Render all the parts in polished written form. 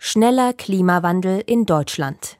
Schneller Klimawandel in Deutschland.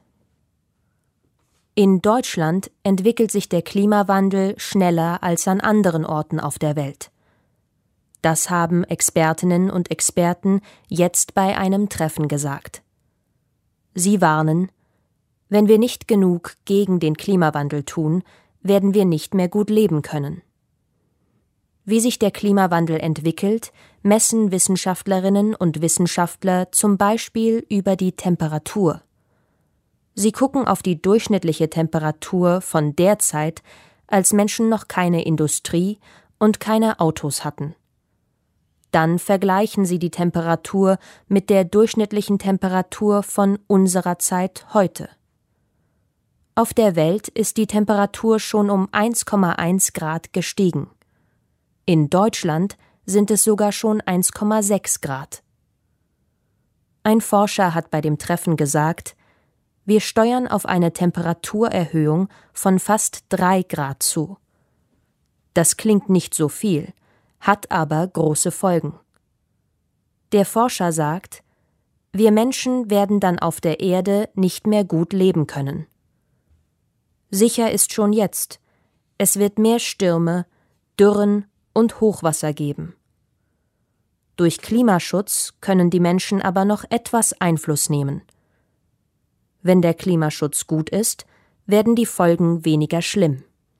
In Deutschland entwickelt sich der Klimawandel schneller als an anderen Orten auf der Welt. Das haben Expertinnen und Experten jetzt bei einem Treffen gesagt. Sie warnen: Wenn wir nicht genug gegen den Klimawandel tun, werden wir nicht mehr gut leben können. Wie sich der Klimawandel entwickelt, messen Wissenschaftlerinnen und Wissenschaftler zum Beispiel über die Temperatur. Sie gucken auf die durchschnittliche Temperatur von der Zeit, als Menschen noch keine Industrie und keine Autos hatten. Dann vergleichen sie die Temperatur mit der durchschnittlichen Temperatur von unserer Zeit heute. Auf der Welt ist die Temperatur schon um 1,1 Grad gestiegen. In Deutschland sind es sogar schon 1,6 Grad. Ein Forscher hat bei dem Treffen gesagt: Wir steuern auf eine Temperaturerhöhung von fast 3 Grad zu. Das klingt nicht so viel, hat aber große Folgen. Der Forscher sagt: Wir Menschen werden dann auf der Erde nicht mehr gut leben können. Sicher ist schon jetzt, es wird mehr Stürme, Dürren und Hochwasser geben. Durch Klimaschutz können die Menschen aber noch etwas Einfluss nehmen. Wenn der Klimaschutz gut ist, werden die Folgen weniger schlimm.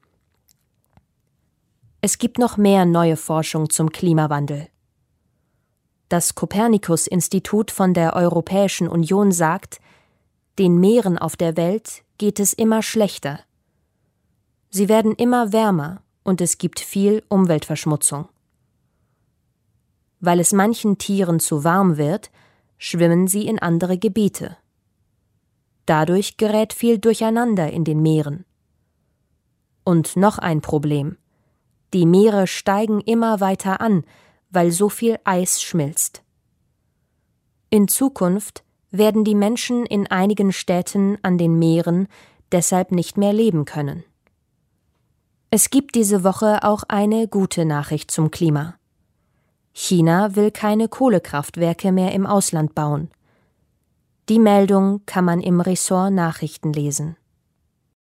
Es gibt noch mehr neue Forschung zum Klimawandel. Das Kopernikus-Institut von der Europäischen Union sagt, den Meeren auf der Welt geht es immer schlechter. Sie werden immer wärmer und es gibt viel Umweltverschmutzung. Weil es manchen Tieren zu warm wird, schwimmen sie in andere Gebiete. Dadurch gerät viel Durcheinander in den Meeren. Und noch ein Problem: Die Meere steigen immer weiter an, weil so viel Eis schmilzt. In Zukunft werden die Menschen in einigen Städten an den Meeren deshalb nicht mehr leben können. Es gibt diese Woche auch eine gute Nachricht zum Klima. China will keine Kohlekraftwerke mehr im Ausland bauen. Die Meldung kann man im Ressort Nachrichten lesen.